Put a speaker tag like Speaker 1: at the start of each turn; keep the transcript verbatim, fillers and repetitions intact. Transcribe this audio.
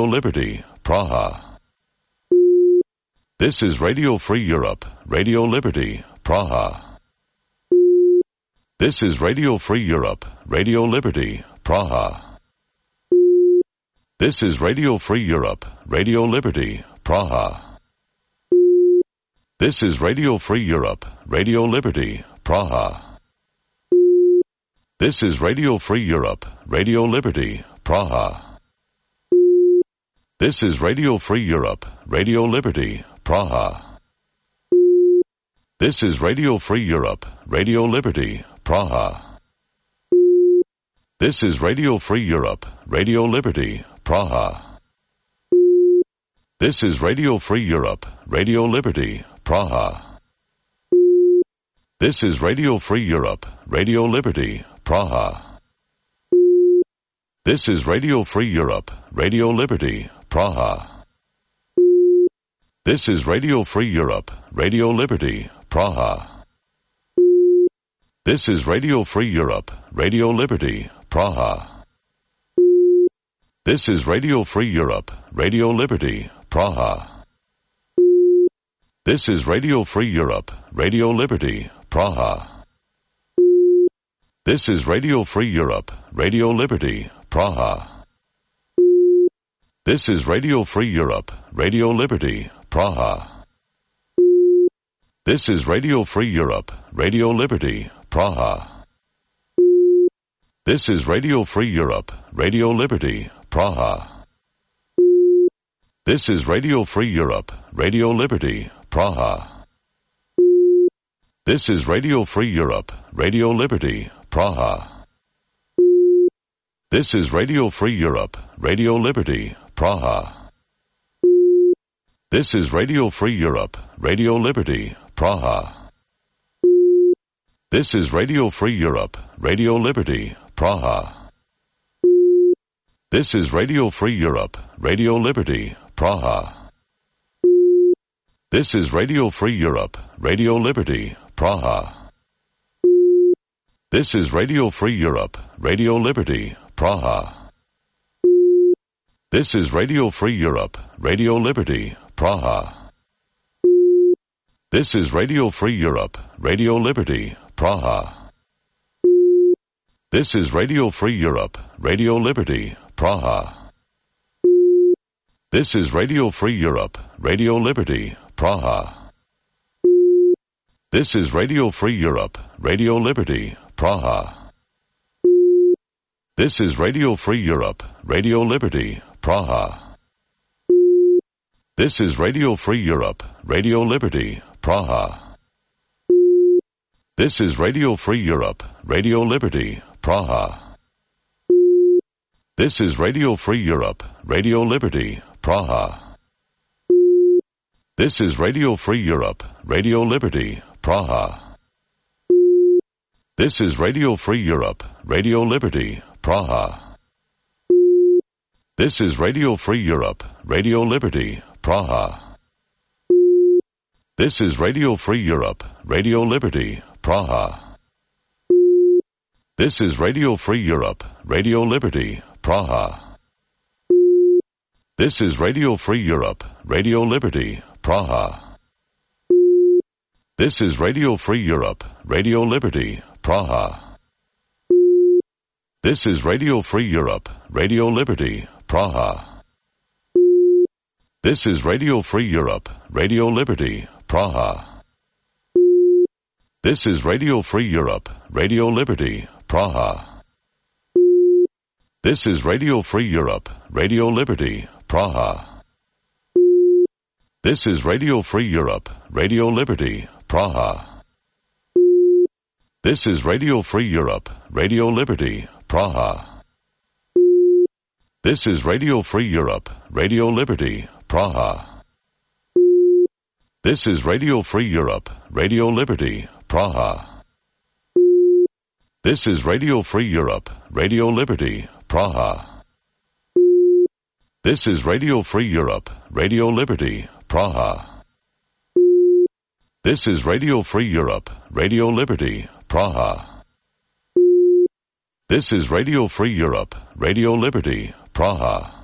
Speaker 1: Liberty, Praha. This is Radio Free Europe, Radio Liberty, Praha. This is Radio Free Europe, Radio Liberty, Praha. This is Radio Free Europe, Radio Liberty, Praha. This is Radio Free Europe, Radio Liberty, Praha. This is Radio Free Europe, Radio Liberty, Praha. This is Radio Free Europe, Radio Liberty, Praha. This is Radio Free Europe, Radio Liberty, Praha. This is Radio Free Europe, Radio Liberty, Praha. This is Radio Free Europe, Radio Liberty, Praha. This is Radio Free Europe, Radio Liberty, Praha. This is Radio Free Europe, Radio Liberty, Praha. This is Radio Free Europe, Radio Liberty, Praha. This is Radio Free Europe, Radio Liberty, Praha. This is Radio Free Europe, Radio Liberty, Praha. This is Radio Free Europe, Radio Liberty, Praha. This is Radio Free Europe, Radio Liberty, Praha. This is Radio Free Europe, Radio Liberty, Praha. This is Radio Free Europe, Radio Liberty, Praha. This is Radio Free Europe, Radio Liberty, Praha. This is Radio Free Europe, Radio Liberty, Praha. This is Radio Free Europe, Radio Liberty, Praha. This is Radio Free Europe, Radio Liberty, Praha. This is Radio Free Europe, Radio Liberty, Praha. This is Radio Free Europe, Radio Liberty, Praha. This is Radio Free Europe, Radio Liberty, Praha. This is Radio Free Europe, Radio Liberty, Praha. This is Radio Free Europe, Radio Liberty, Praha. This is Radio Free Europe, Radio Liberty, Praha. This is Radio Free Europe, Radio Liberty, Praha. This is Radio Free Europe, Radio Liberty, Praha. This is Radio Free Europe, Radio Liberty, Praha. This is Radio Free Europe, Radio Liberty, Praha. This is Radio Free Europe, Radio Liberty, Praha. This is Radio Free Europe, Radio Liberty, Praha. This is Radio Free Europe, Radio Liberty, Praha. This is Radio Free Europe, Radio Liberty, Praha. This is Radio Free Europe, Radio Liberty, Praha. This is Radio Free Europe, Radio Liberty, Praha. This is Radio Free Europe, Radio Liberty, Praha. This is Radio Free Europe, Radio Liberty, Praha. This is Radio Free Europe, Radio Liberty, Praha. This is Radio Free Europe, Radio Liberty, Praha. This is Radio Free Europe, Radio Liberty, Praha. This is Radio Free Europe, Radio Liberty, Praha. This is Radio Free Europe, Radio Liberty, Praha. This is Radio Free Europe, Radio Liberty, Praha. This is Radio Free Europe, Radio Liberty, Praha. This is Radio Free Europe, Radio Liberty, Praha. This is Radio Free Europe, Radio Liberty, Praha. This is Radio Free Europe, Radio Liberty, Praha. This is Radio Free Europe, Radio Liberty, Praha. This is Radio Free Europe, Radio Liberty, Praha. This is Radio Free Europe, Radio Liberty, Praha. This is Radio Free Europe, Radio Liberty, Praha. This is Radio Free Europe, Radio Liberty, Praha.